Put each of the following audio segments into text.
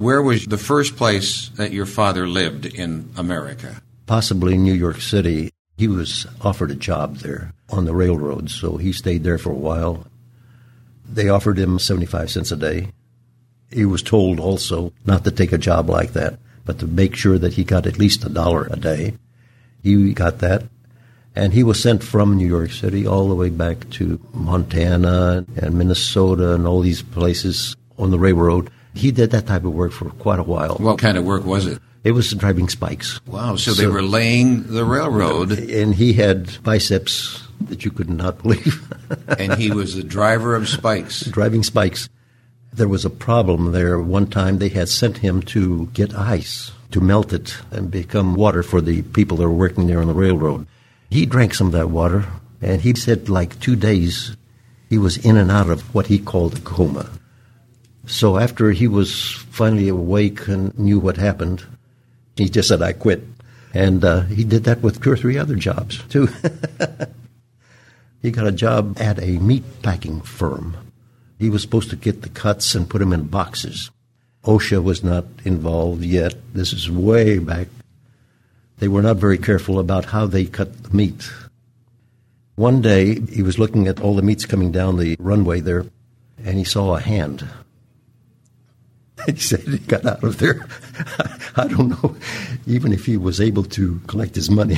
Where was the first place that your father lived in America? Possibly New York City. He was offered a job there on the railroad, so he stayed there for a while. They offered him 75 cents a day. He was told also not to take a job like that, but to make sure that he got at least $1 a day. He got that, and he was sent from New York City all the way back to Montana and Minnesota and all these places on the railroad. He did that type of work for quite a while. What kind of work was it? It was driving spikes. Wow, so they were laying the railroad. And he had biceps that you could not believe. And he was the driver of spikes. Driving spikes. There was a problem there. One time they had sent him to get ice, to melt it and become water for the people that were working there on the railroad. He drank some of that water, and he said like 2 days he was in and out of what he called a coma. So after he was finally awake and knew what happened, he just said, I quit. And he did that with 2 or 3 other jobs, too. He got a job at a meat packing firm. He was supposed to get the cuts and put them in boxes. OSHA was not involved yet. This is way back. They were not very careful about how they cut the meat. One day, he was looking at all the meats coming down the runway there, and he saw a hand. He said he got out of there. I don't know even if he was able to collect his money.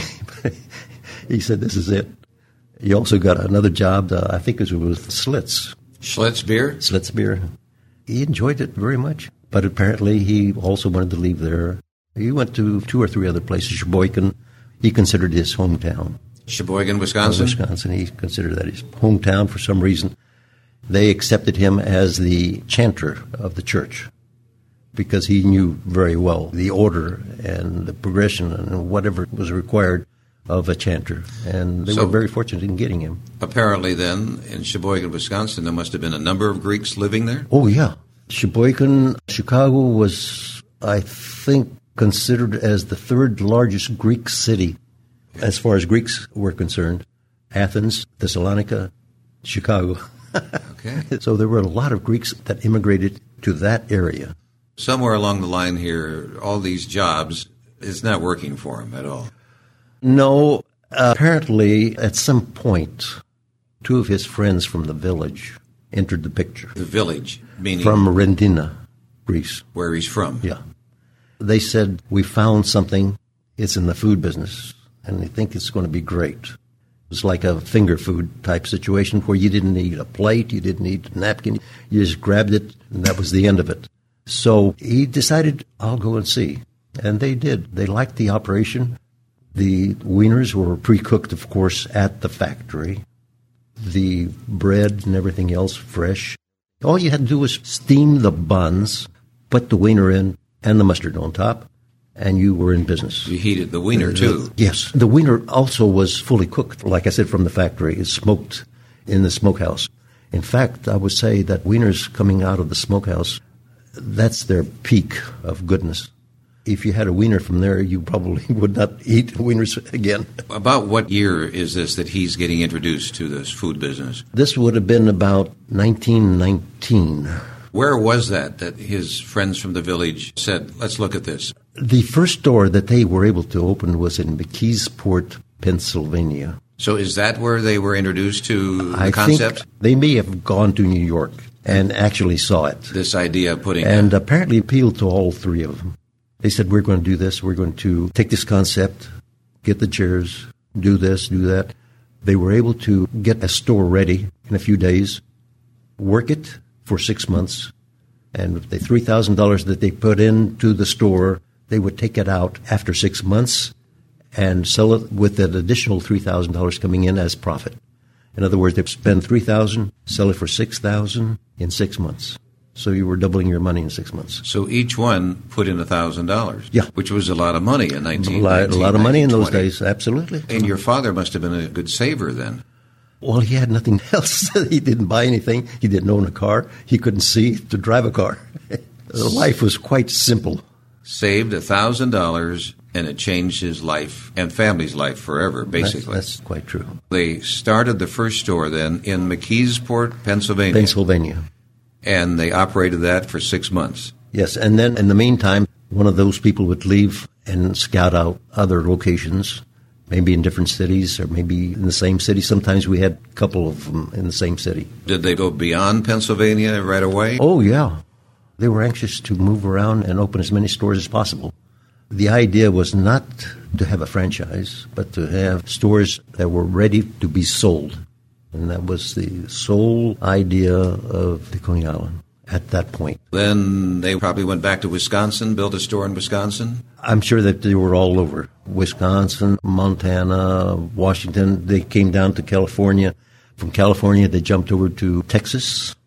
He said, this is it. He also got another job, I think it was with Schlitz. Schlitz beer? Schlitz beer. He enjoyed it very much, but apparently he also wanted to leave there. He went to 2 or 3 other places. Sheboygan, he considered his hometown. Sheboygan, Wisconsin? Wisconsin, he considered that his hometown for some reason. They accepted him as the chanter of the church, because he knew very well the order and the progression and whatever was required of a chanter. And they were very fortunate in getting him. Apparently then, in Sheboygan, Wisconsin, there must have been a number of Greeks living there? Oh, yeah. Sheboygan, Chicago was, I think, considered as the 3rd largest Greek city as far as Greeks were concerned. Athens, Thessalonica, Chicago. Okay. So there were a lot of Greeks that immigrated to that area. Somewhere along the line here, all these jobs, it's not working for him at all. No, apparently at some point, 2 of his friends from the village entered the picture. The village, meaning? From Rendina, Greece. Where he's from. Yeah. They said, we found something, it's in the food business, and they think it's going to be great. It was like a finger food type situation where you didn't need a plate, you didn't need a napkin, you just grabbed it, and that was the end of it. So he decided, I'll go and see. And they did. They liked the operation. The wieners were pre-cooked, of course, at the factory. The bread and everything else fresh. All you had to do was steam the buns, put the wiener in, and the mustard on top, and you were in business. You heated the wiener, too. Yes. The wiener also was fully cooked, like I said, from the factory. It's smoked in the smokehouse. In fact, I would say that wieners coming out of the smokehouse, that's their peak of goodness. If you had a wiener from there, you probably would not eat wieners again. About what year is this that he's getting introduced to this food business? This would have been about 1919. Where was that his friends from the village said, let's look at this? The first store that they were able to open was in McKeesport, Pennsylvania. So is that where they were introduced to the concept? Think they may have gone to New York and actually saw it. This idea of putting... And apparently appealed to all 3 of them. They said, we're going to do this. We're going to take this concept, get the chairs, do this, do that. They were able to get a store ready in a few days, work it for 6 months, and the $3,000 that they put into the store, they would take it out after 6 months and sell it with that additional $3,000 coming in as profit. In other words, they'd spend $3,000, sell it for $6,000 in 6 months. So you were doubling your money in 6 months. So each one put in $1,000. Yeah. Which was a lot of money in 1920. A lot of money in those days, absolutely. And your father must have been a good saver then. Well, he had nothing else. He didn't buy anything. He didn't own a car. He couldn't see to drive a car. Life was quite simple. Saved $1,000, and it changed his life and family's life forever, basically. That's quite true. They started the first store then in McKeesport, Pennsylvania. Pennsylvania. And they operated that for 6 months. Yes, and then in the meantime, one of those people would leave and scout out other locations, maybe in different cities or maybe in the same city. Sometimes we had a couple of them in the same city. Did they go beyond Pennsylvania right away? Oh, yeah. They were anxious to move around and open as many stores as possible. The idea was not to have a franchise, but to have stores that were ready to be sold. And that was the sole idea of the Coney Island at that point. Then they probably went back to Wisconsin, built a store in Wisconsin? I'm sure that they were all over. Wisconsin, Montana, Washington. They came down to California. From California, they jumped over to Texas.